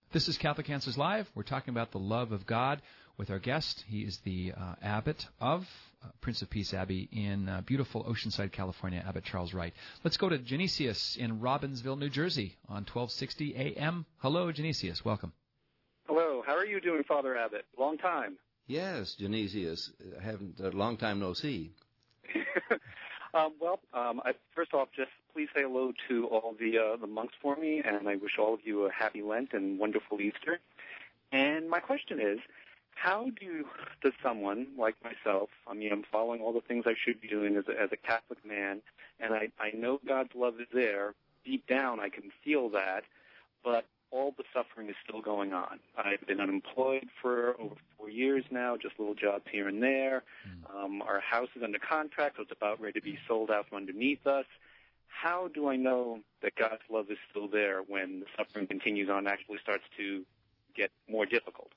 This is Catholic Answers Live. We're talking about the love of God with our guest. He is the abbot of Prince of Peace Abbey in beautiful Oceanside, California, Abbot Charles Wright. Let's go to Genesius in Robbinsville, New Jersey on 1260 AM. Hello, Genesius. Welcome. Hello. How are you doing, Father Abbot? Long time. Yes, Genesius. I haven't a long time no see. First off, just please say hello to all the monks for me, and I wish all of you a happy Lent and wonderful Easter. And my question is, how does someone like myself, I'm following all the things I should be doing as a Catholic man, and I know God's love is there. Deep down, I can feel that, but all the suffering is still going on. I've been unemployed for over 4 years now, just little jobs here and there. Our house is under contract, so it's about ready to be sold out from underneath us. How do I know that God's love is still there when the suffering continues on and actually starts to get more difficult?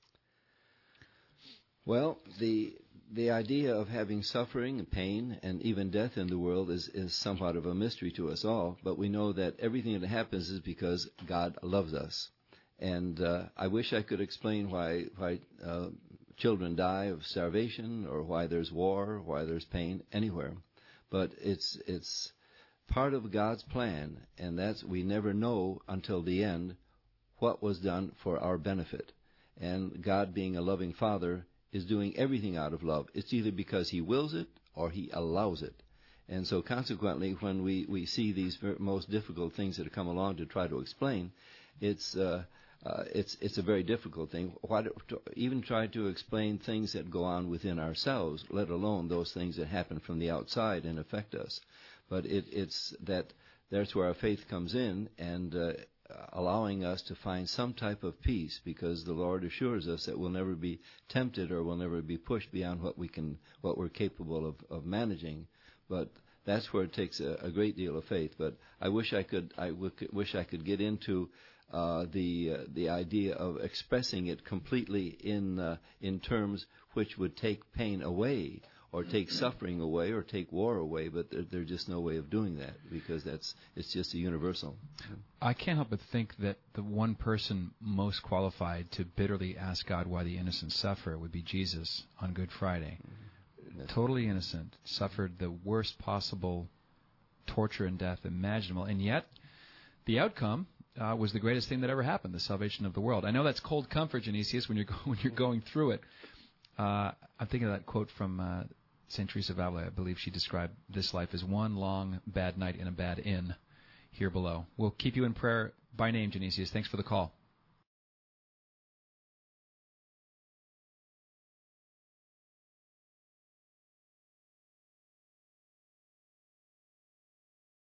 Well, the idea of having suffering and pain and even death in the world is somewhat of a mystery to us all, but we know that everything that happens is because God loves us. And I wish I could explain why children die of starvation, or why there's war, why there's pain anywhere. But it's part of God's plan, and that's we never know until the end what was done for our benefit. And God, being a loving Father, is doing everything out of love. It's either because He wills it or He allows it. And so consequently, when we see these most difficult things that come along to try to explain, it's a very difficult thing. Even try to explain things that go on within ourselves, let alone those things that happen from the outside and affect us. But that's where our faith comes in, and allowing us to find some type of peace, because the Lord assures us that we'll never be tempted or we'll never be pushed beyond what we're capable of managing. But that's where it takes a great deal of faith. But I wish I could get into the idea of expressing it completely in terms which would take pain away, or take suffering away, or take war away, but there's just no way of doing that, because it's just a universal. I can't help but think that the one person most qualified to bitterly ask God why the innocent suffer would be Jesus on Good Friday. Totally innocent, suffered the worst possible torture and death imaginable, and yet the outcome was the greatest thing that ever happened, the salvation of the world. I know that's cold comfort, Genesius, when you're going through it. I'm thinking of that quote from St. Teresa of Avila. I believe she described this life as one long bad night in a bad inn here below. We'll keep you in prayer by name, Genesius. Thanks for the call.